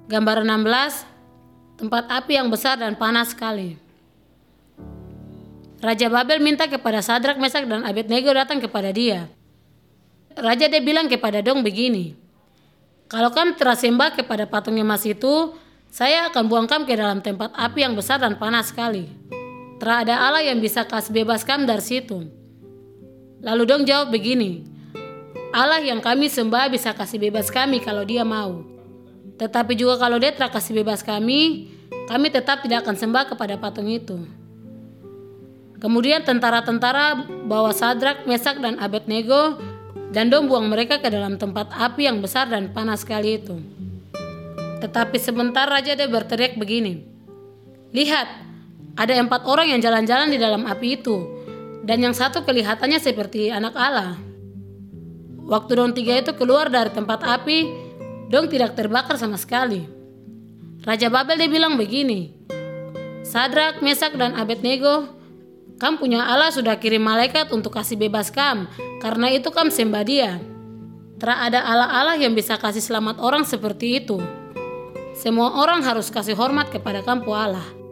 Gambar 16, tempat api yang besar dan panas sekali. Raja Babel minta kepada Sadrak, Mesak, dan Abednego datang kepada dia. Raja dia bilang kepada dong begini, kalau kamu terasembah kepada patung emas itu, saya akan buang kamu ke dalam tempat api yang besar dan panas sekali. Tidak ada Allah yang bisa kasih bebas kamu dari situ. Lalu dong jawab begini, Allah yang kami sembah bisa kasih bebas kami kalau dia mau. Tetapi juga kalau dia tidak kasih bebas kami tetap tidak akan sembah kepada patung itu. Kemudian tentara-tentara bawa Sadrak, Mesak, dan Abednego dan dong buang mereka ke dalam tempat api yang besar dan panas sekali itu. Tetapi sebentar raja dia berteriak begini, lihat, ada 4 orang yang jalan-jalan di dalam api itu, dan yang satu kelihatannya seperti anak Allah. Waktu dong 3 itu keluar dari tempat api, dong tidak terbakar sama sekali. Raja Babel dia bilang begini, Sadrak, Mesak, dan Abednego, kamu punya Allah sudah kirim malaikat untuk kasih bebas kamu, karena itu kamu sembah dia. Tidak ada Allah-Allah yang bisa kasih selamat orang seperti itu. Semua orang harus kasih hormat kepada kamu Allah.